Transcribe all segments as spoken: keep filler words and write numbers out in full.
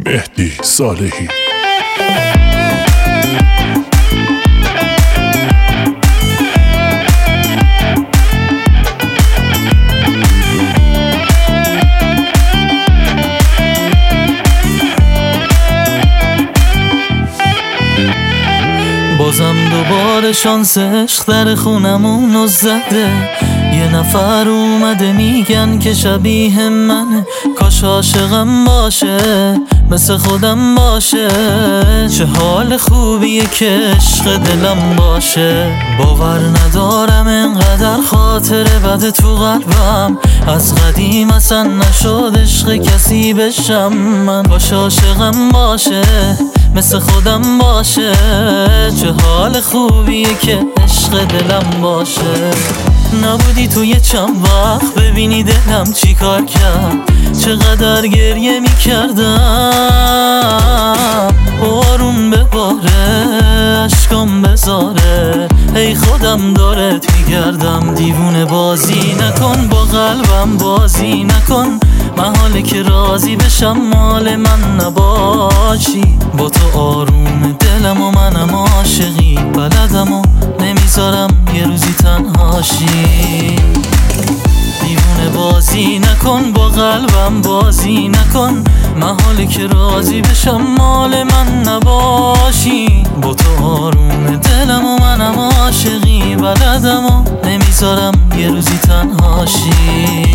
مهدی صالحی. بازم دوباره شانس عشق در خونمونو زده. یه نفر اومده میگن که شبیه منه، کاش عاشقم باشه مثل خودم باشه. چه حال خوبیه که عشق دلم باشه. باور ندارم انقدر خاطره بده تو قلبم، از قدیم اصلا نشد عشق کسی بشم من. کاش عاشقم باشه مثل خودم باشه. چه حال خوبیه که عشق دلم باشه. نبودی تو یه چند وقت ببینی دلم چی کار کرد، چقدر گریه می کردم. بارون بباره اشکام بذاره، ای خودم دارت میگردم. دیوونه بازی نکن با قلبم، بازی نکن. محاله که راضی بشم مال من نباشی. با تو آروم دلم و منم عاشقی بلدم و نمیذارم یه روزی تنهاشی. دیوونه بازی نکن با قلبم، بازی نکن. محاله که راضی بشم مال من نباشی. با تو آروم دلم و منم عاشقی بلدم و نمیذارم یه روزی تنهاشی.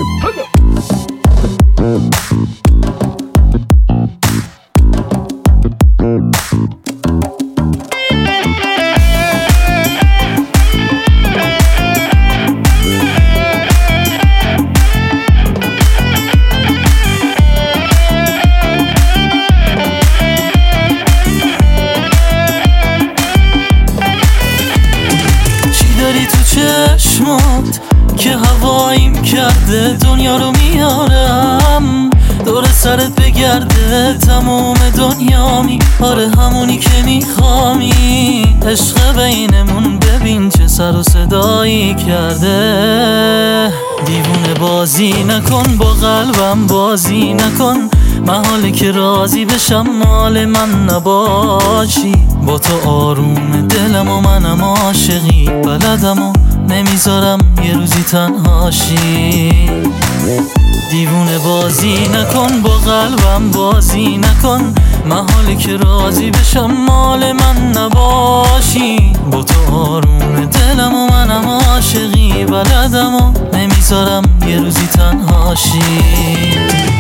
چشمات که هواییم کرده دنیا رو میارم دور سرت بگرده تمام دنیامی. آره همونی که میخوامی. عشق بینمون ببین چه سر و صدایی کرده. دیوونه بازی نکن با قلبم، بازی نکن. محاله که راضی بشم مال من نباشی. با تو آروم دلم و منم عاشقی بلدم و نمیذارم یه روزی تنهاشی. دیوونه بازی نکن با قلبم، بازی نکن. محاله که راضی بشم مال من نباشی. با تو آروم دلم و منم عاشقی بلدم و نمیذارم یه روزی تنهاشی.